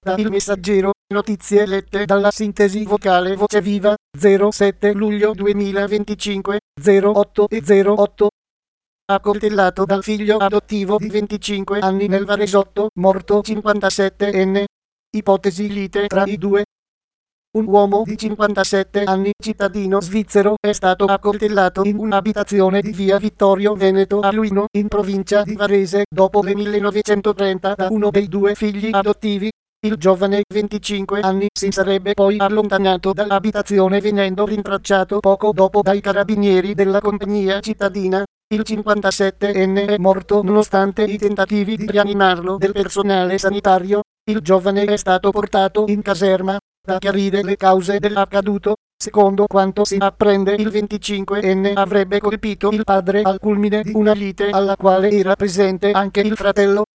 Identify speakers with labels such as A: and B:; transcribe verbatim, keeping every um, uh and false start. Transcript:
A: Da Il Messaggero, notizie lette dalla sintesi vocale Voce Viva, zero sette luglio duemilaventicinque, zero otto e zero otto. Accoltellato dal figlio adottivo di venticinque anni nel Varesotto, morto cinquantasettenne. Ipotesi lite tra i due. Un uomo di cinquantasette anni, cittadino svizzero, è stato accoltellato in un'abitazione di via Vittorio Veneto a Luino, in provincia di Varese, dopo le millenovecentotrenta da uno dei due figli adottivi. Il giovane, venticinque anni, si sarebbe poi allontanato dall'abitazione venendo rintracciato poco dopo dai carabinieri della compagnia cittadina. Il cinquantasettenne è morto nonostante i tentativi di rianimarlo del personale sanitario. Il giovane è stato portato in caserma. Da chiarire le cause dell'accaduto, secondo quanto si apprende, il venticinquenne avrebbe colpito il padre al culmine di una lite alla quale era presente anche il fratello.